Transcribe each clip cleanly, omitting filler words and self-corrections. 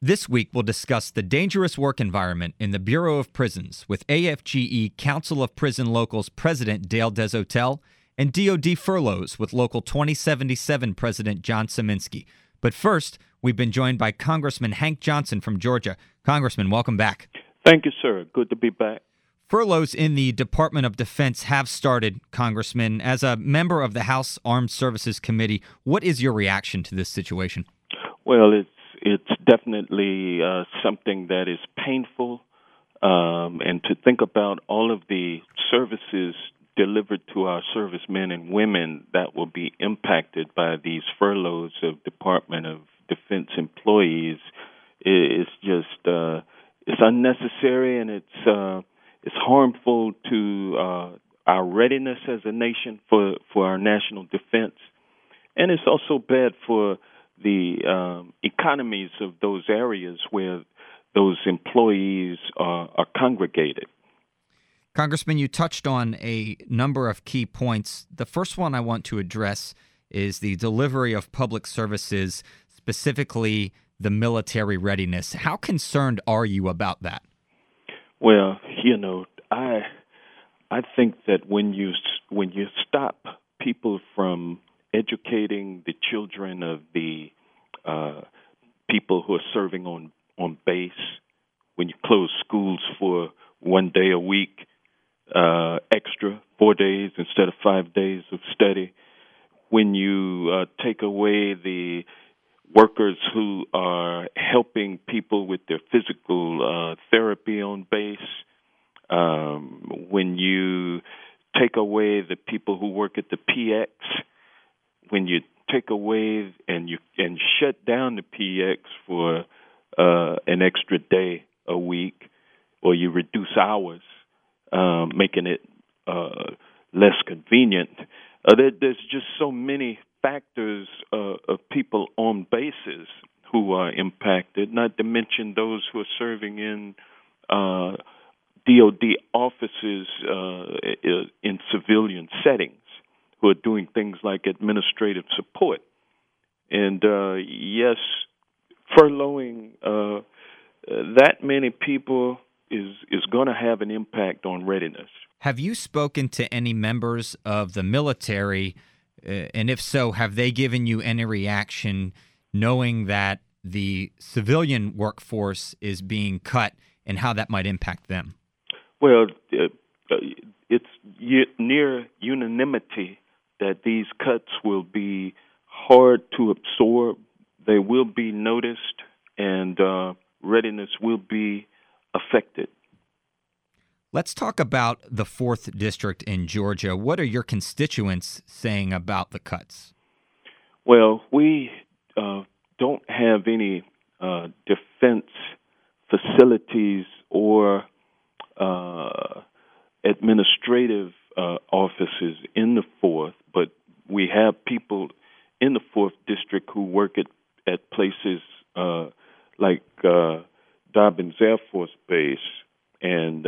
This week, we'll discuss the dangerous work environment in the Bureau of Prisons with AFGE Council of Prison Locals President Dale Desautels and DoD furloughs with Local 2077 President John Szymanski. But first, we've been joined by Congressman Hank Johnson from Georgia. Congressman, welcome back. Thank you, sir. Good to be back. Furloughs in the Department of Defense have started, Congressman. As a member of the House Armed Services Committee, what is your reaction to this situation? Well, it's definitely something that is painful, and to think about all of the services delivered to our servicemen and women that will be impacted by these furloughs of Department of Defense employees is just it's unnecessary, and it's harmful to our readiness as a nation for our national defense, and it's also bad for the economies of those areas where those employees are congregated. Congressman, you touched on a number of key points. The first one I want to address is the delivery of public services, specifically the military readiness. How concerned are you about that? Well, I think that when you stop people from educating the children of the people who are serving on base, when you close schools for 1 day a week, extra 4 days instead of 5 days of study, when you take away the workers who are helping people with their physical therapy on base, when you take away the people who work at the PX, when you take away and shut down the PX for an extra day a week, or you reduce hours, making it less convenient. There's just so many factors of people on bases who are impacted, not to mention those who are serving in DoD offices in civilian settings, who are doing things like administrative support. And yes, furloughing that many people is going to have an impact on readiness. Have you spoken to any members of the military, and if so, have they given you any reaction knowing that the civilian workforce is being cut and how that might impact them? Well, it's near unanimity that these cuts will be hard to absorb. They will be noticed, and readiness will be affected. Let's talk about the 4th District in Georgia. What are your constituents saying about the cuts? Well, we don't have any defense facilities or administrative offices in the 4th, but we have people in the 4th District who work at places like Dobbins Air Force Base and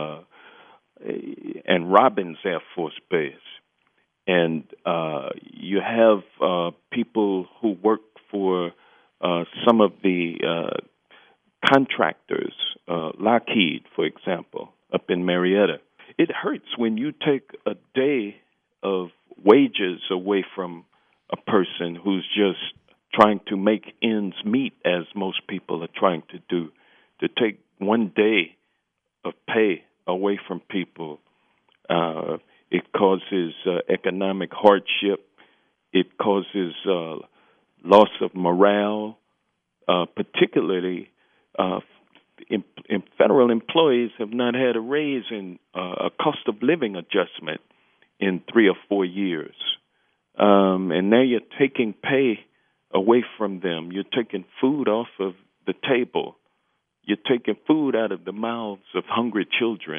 Robins Air Force Base. And you have people who work for some of the contractors, Lockheed, for example, up in Marietta. It hurts when you take a day of wages away from a person who's just trying to make ends meet, as most people are trying to do. To take 1 day of pay away from people, it causes economic hardship. It causes loss of morale, particularly federal employees have not had a raise in a cost of living adjustment in 3 or 4 years. And now you're taking pay away from them. You're taking food off of the table. You're taking food out of the mouths of hungry children.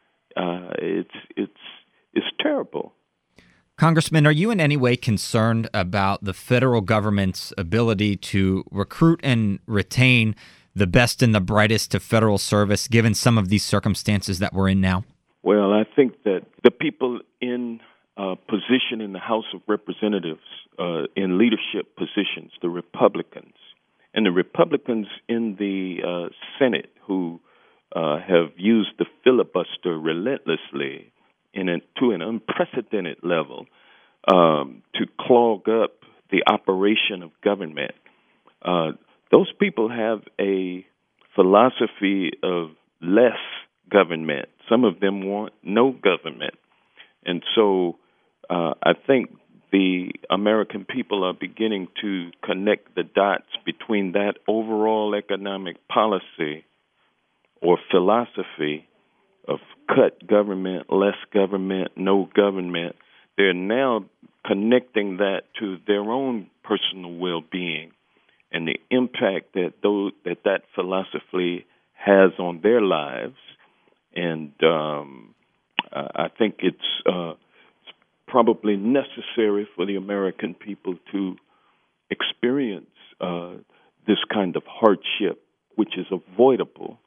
It's terrible. Congressman, are you in any way concerned about the federal government's ability to recruit and retain the best and the brightest to federal service, given some of these circumstances that we're in now? Well, I think that the people in position in the House of Representatives, in leadership positions, the Republicans, and the Republicans in the Senate who have used the filibuster relentlessly to an unprecedented level to clog up the operation of government. Those people have a philosophy of less government. Some of them want no government. And so I think the American people are beginning to connect the dots between that overall economic policy or philosophy of cut government, less government, no government. They're now connecting that to their own personal well-being and the impact that philosophy has on their lives. And I think it's probably necessary for the American people to experience this kind of hardship, which is avoidable.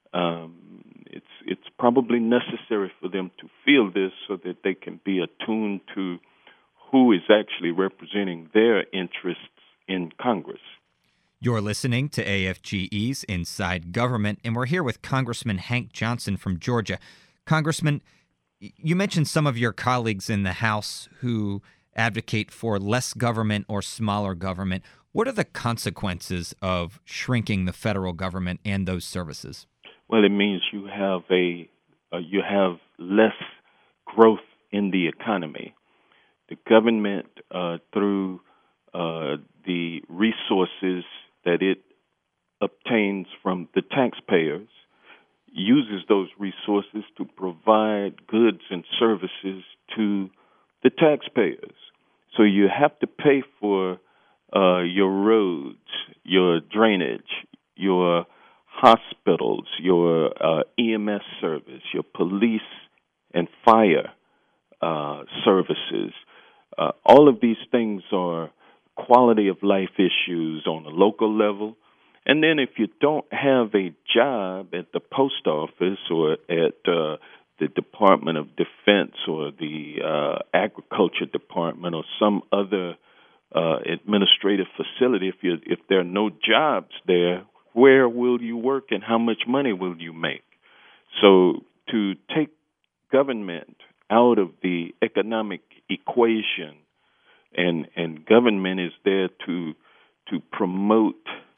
It's probably necessary for them to feel this so that they can be attuned to who is actually representing their interests in Congress. You're listening to AFGE's Inside Government, and we're here with Congressman Hank Johnson from Georgia. Congressman, you mentioned some of your colleagues in the House who advocate for less government or smaller government. What are the consequences of shrinking the federal government and those services? Well, it means you have less growth in the economy. The government, through the resources that it obtains from the taxpayers, uses those resources to provide goods and services to the taxpayers. So you have to pay for your roads, your drainage, your hospitals, your EMS service, your police and fire services. All of these things are quality of life issues on a local level. And then if you don't have a job at the post office or at the Department of Defense or the Agriculture Department or some other administrative facility, if there are no jobs there, where will you work and how much money will you make? So to take government out of the economic equation, and government is there to promote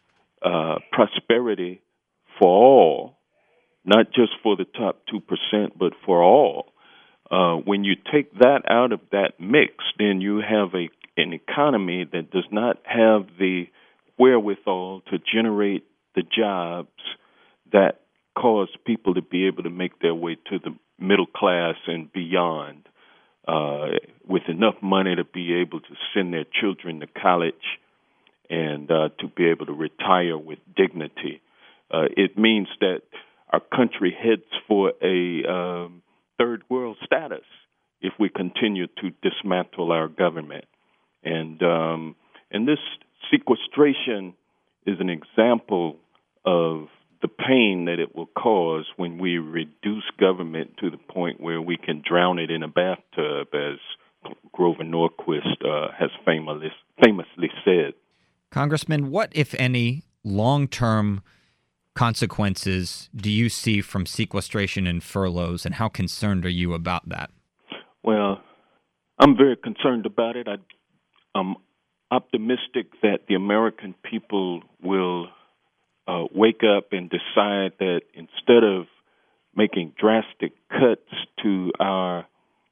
prosperity for all, not just for the top 2%, but for all. When you take that out of that mix, then you have an economy that does not have the wherewithal to generate the jobs that cause people to be able to make their way to the middle class and beyond, with enough money to be able to send their children to college and to be able to retire with dignity. It means that our country heads for a third world status if we continue to dismantle our government. And this sequestration is an example of the pain that it will cause when we reduce government to the point where we can drown it in a bathtub, as Grover Norquist has famously said. Congressman, what, if any, long-term consequences do you see from sequestration and furloughs, and how concerned are you about that? Well, I'm very concerned about it. I'm optimistic that the American people will wake up and decide that instead of making drastic cuts to our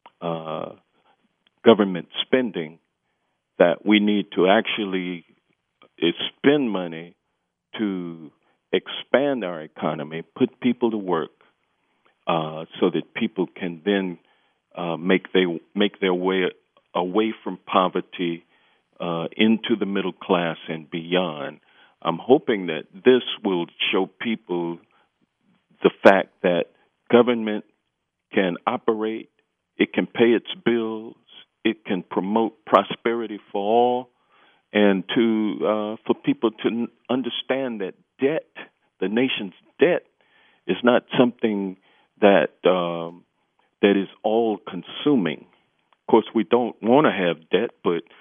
government spending, that we need to actually spend money to expand our economy, put people to work, so that people can then make their way away from poverty into the middle class and beyond. I'm hoping that this will show people the fact that government can operate, it can pay its bills, it can promote prosperity for all, and for people to understand that debt, the nation's debt, is not something that is all-consuming. Of course, we don't want to have debt, but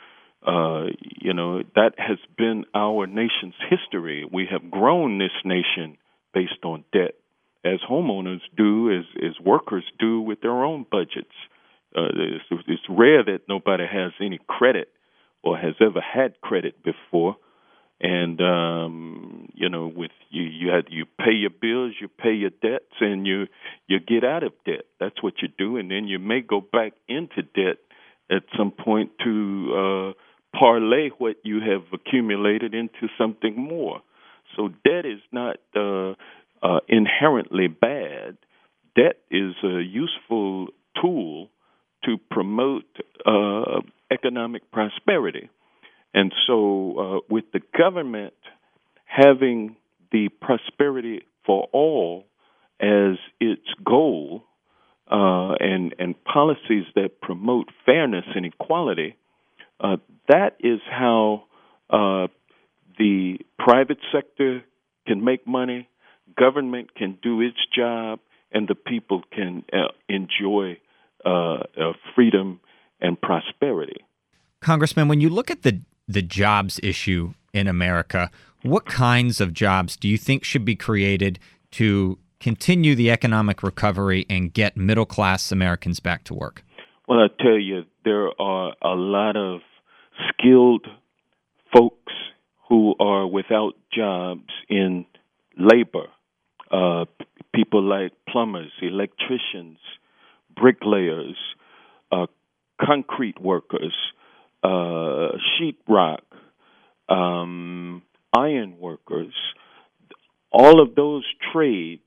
That has been our nation's history. We have grown this nation based on debt, as homeowners do, as workers do with their own budgets. It's rare that nobody has any credit or has ever had credit before. And with you pay your bills, you pay your debts, and you get out of debt. That's what you do, and then you may go back into debt at some point to parlay what you have accumulated into something more. So debt is not inherently bad. Debt is a useful tool to promote economic prosperity. And so with the government having the prosperity for all as its goal and policies that promote fairness and equality, that is how the private sector can make money, government can do its job, and the people can enjoy freedom and prosperity. Congressman, when you look at the jobs issue in America, what kinds of jobs do you think should be created to continue the economic recovery and get middle-class Americans back to work? Well, I tell you, there are a lot of skilled folks who are without jobs in labor, people like plumbers, electricians, bricklayers, concrete workers, sheetrock, iron workers. All of those trades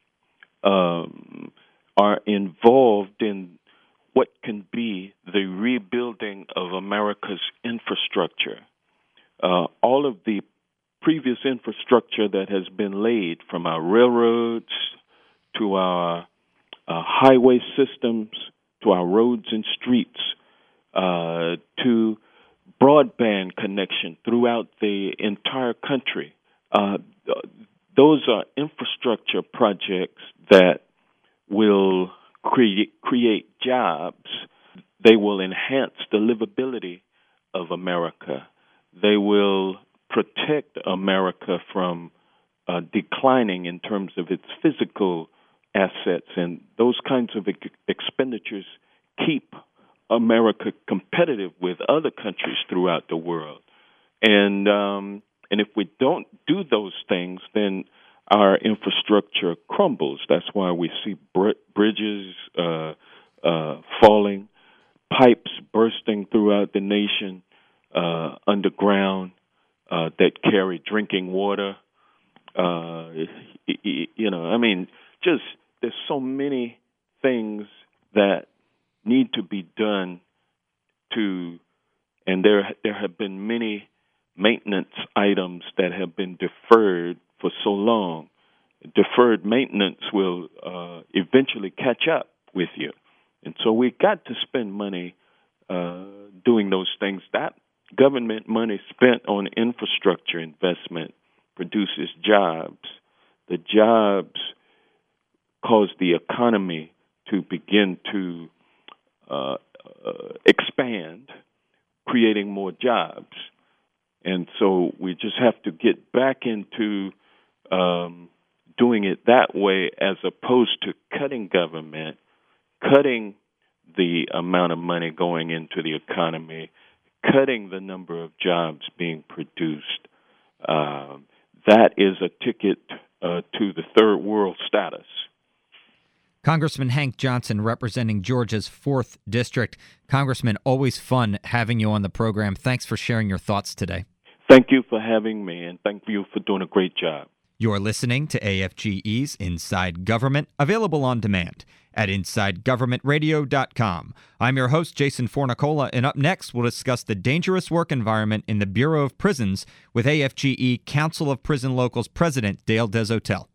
are involved in what can be the rebuilding of America's infrastructure. All of the previous infrastructure that has been laid, from our railroads to our highway systems to our roads and streets, to broadband connection throughout the entire country. Those are infrastructure projects that will create jobs. They will enhance the livability of America. They will protect America from declining in terms of its physical assets, and those kinds of expenditures keep America competitive with other countries throughout the world. And if we don't do those things, then our infrastructure crumbles. That's why we see bridges falling, pipes bursting throughout the nation, underground, that carry drinking water. Just there's so many things that need to be done and there have been many maintenance items that have been deferred for so long. Deferred maintenance will eventually catch up with you. And so we got to spend money doing those things. That government money spent on infrastructure investment produces jobs. The jobs cause the economy to begin to expand, creating more jobs. And so we just have to get back into doing it that way, as opposed to cutting government, cutting the amount of money going into the economy, cutting the number of jobs being produced. That is a ticket to the third world status. Congressman Hank Johnson, representing Georgia's 4th District. Congressman, always fun having you on the program. Thanks for sharing your thoughts today. Thank you for having me, and thank you for doing a great job. You're listening to AFGE's Inside Government, available on demand at InsideGovernmentRadio.com. I'm your host, Jason Fornicola, and up next we'll discuss the dangerous work environment in the Bureau of Prisons with AFGE Council of Prison Locals President Dale Dezotel.